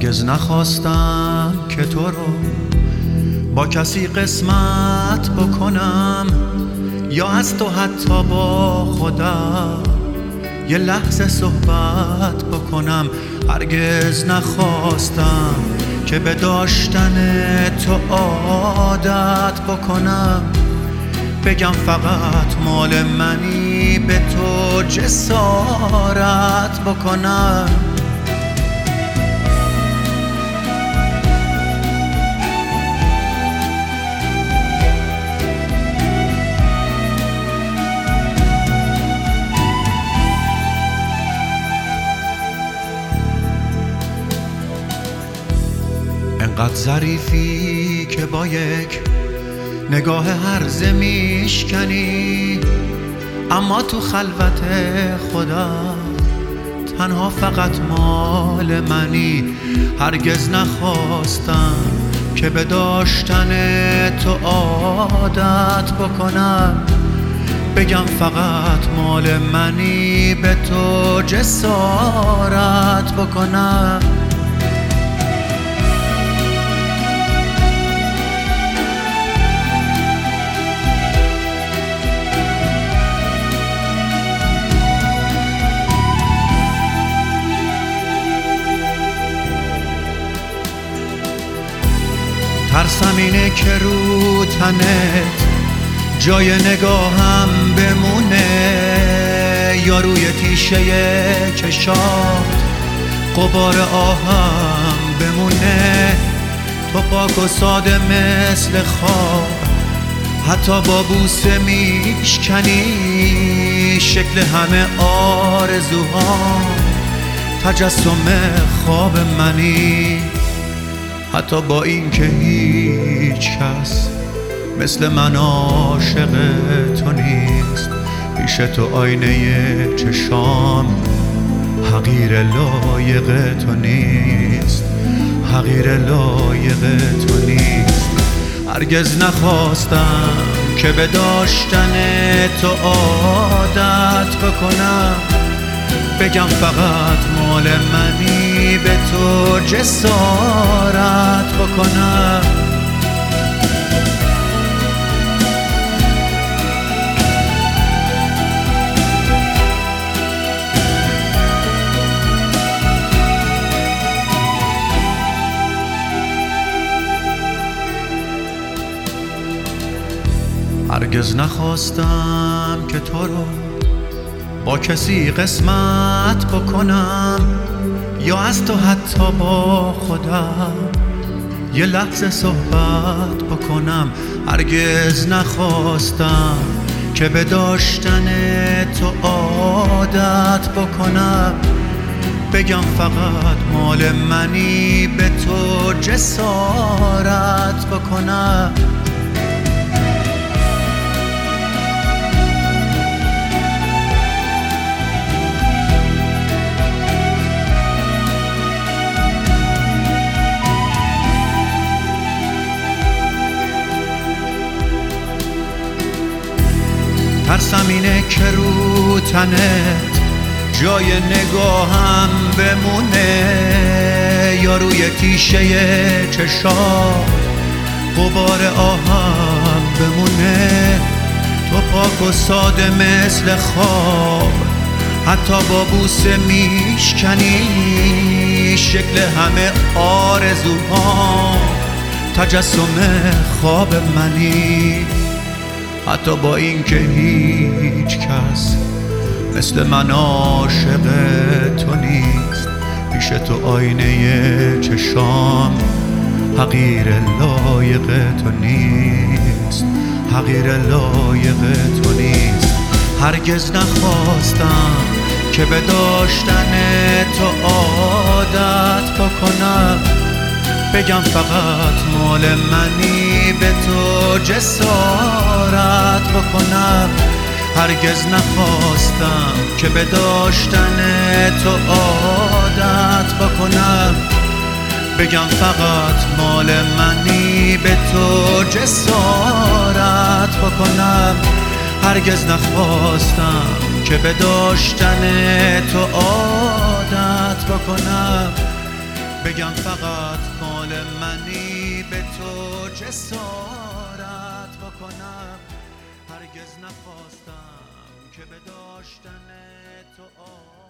هرگز نخواستم که تو رو با کسی قسمت بکنم، یا از تو حتی با خودم یه لحظه صحبت بکنم. هرگز نخواستم که به داشتن تو عادت بکنم، بگم فقط مال منی، به تو جسارت بکنم. انقدر ظریفی که با یک نگاه هرزه میشکنی، اما تو خلوت خودم تنها فقط مال منی. هرگز نخواستم که به داشتن تو عادت بکنم، بگم فقط مال منی، به تو جسارت بکنم. ترسم اینه که رو تنت جای نگاهم بمونه، یا روی تیشه چشات غبار آهم بمونه. تو پاک و ساده مثل خواب، حتی با بوسه میشکنی شکل همه آرزوهام، تجسم خواب منی. حتی با این که هیچ کس مثل من عاشق تو نیست، پیش تو آینه چشام حقیر لایق تو نیست، حقیر لایق تو نیست. هرگز نخواستم که به داشتن تو عادت بکنم، بگم فقط مال منی، به تو جسارت بکنم. هرگز نخواستم که تو رو با کسی قسمت بکنم، یا از تو حتی با خودم یه لحظه صحبت بکنم. هرگز نخواستم که به داشتن تو عادت بکنم، بگم فقط مال منی، به تو جسارت بکنم. ترسم اینه که رو تنت جای نگاهم بمونه، یا روی تیشه چشات غبار آهم بمونه. تو پاک و ساده مثل خواب، حتی با بوسه میشکنی شکل همه آرزوهام، تجسم خواب منی. حتی با این که هیچ کس مثل من عاشق تو نیست، پیش تو آینه چشام حقیر لایق تو نیست، حقیر لایق تو نیست. هرگز نخواستم که به داشتن تو عادت بکنم، بگم فقط مال منی، به تو جسارت بکنم. هرگز نخواستم که به داشتن تو عادت بکنم، بگم فقط مال منی، به تو جسارت بکنم. هرگز نخواستم که به داشتن تو عادت بکنم، بگم فقط مال منی، به تو جسارت بکنم. هرگز نخواستم که به داشتن تو